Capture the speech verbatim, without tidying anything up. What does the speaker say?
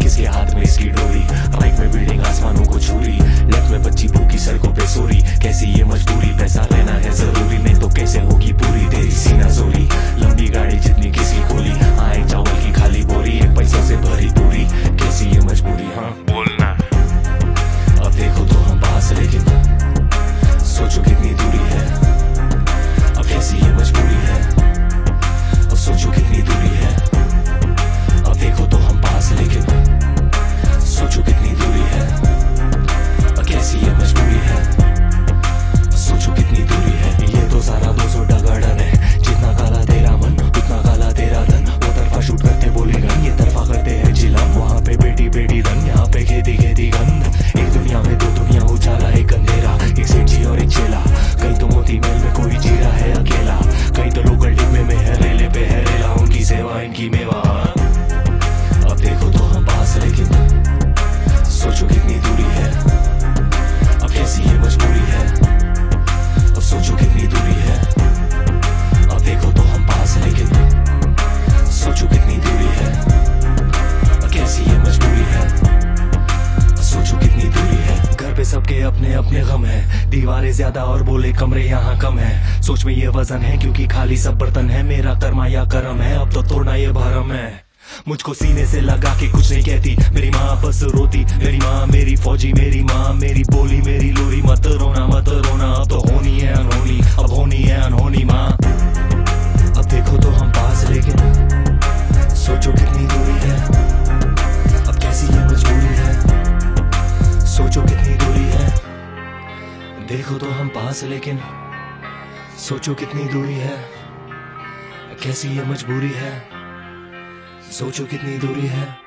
किसके हाथ में इसकी डोरी। राइट में बिल्डिंग आसमानों को छू रही, लेफ्ट में बच्ची भूखी सड़कों पे सो रही। कैसी ये मजबूरी, पैसा रहना है जरूरी, नहीं तो कैसे होगी पूरी तेरी सीना जोरी। लंबी गाड़ी जितनी किसी खोली, हाँ एक चावल की खाली बोरी, एक पैसों से भरी पूरी। कैसी ये मजबूरी, हाँ बोलना। अब देखो तो हम पास, लेकिन सोचो कितनी दूरी है। अब कैसी ये मजबूरी है, अब सोचो कितनी दूरी है। अब देखो तो हम पास, लेकिन सोचो कितनी दूरी है। अब कैसी ये मजबूरी है, सोचो कितनी दूरी है। ये तो सारा दो सौ टका डन है, जितना काला तेरा मन उतना काला तेरा धन। वो तरफा शूट करते बोले गन, ये तरफा करते हैं जिलम। वहाँ पे बेटी बेटी धन, यहाँ पे खेती खेती गंध। एक दुनिया में दो दुनिया, उजाला एक अंधेरा, एक सेठ जी और एक चेला। कहीं तो मोती महल में कोई जी रहा है अकेला, कहीं तो लोकल डिब्बे में है रेले पे है रेला। उनकी सेवा इनकी मेवा। अब देखो तो हम पास, लेकिन सोचो कितनी दूरी है। अब कैसी ये मजबूरी है, अब सोचो कितनी दूरी है। अब देखो तो हम पास, लेकिन सोचो कितनी दूरी है। अब कैसी ये मजबूरी है, सोचो कितनी दूरी है। घर पे सबके अपने अपने गम है, दीवारें ज्यादा और बोले कमरे यहाँ कम है। सोच में ये वजन है क्योंकि खाली सब बर्तन है। मेरा कर्मा या करम है, अब तो तोड़ना ये भरम है। मुझको सीने से लगा के कुछ नहीं कहती, मेरी माँ बस रोती। मेरी माँ मेरी फौजी, मेरी माँ मेरी बोली, मेरी लोरी। मत रोना मत रोना, अब तो होनी है अनहोनी, अब होनी है अनहोनी माँ। अब देखो तो हम पास, लेकिन सोचो कितनी दूरी है। अब कैसी ये मजबूरी है, सोचो कितनी दूरी है। देखो तो हम पास, लेकिन सोचो कितनी दूरी है। कैसी ये मजबूरी है, सोचो कितनी दूरी है।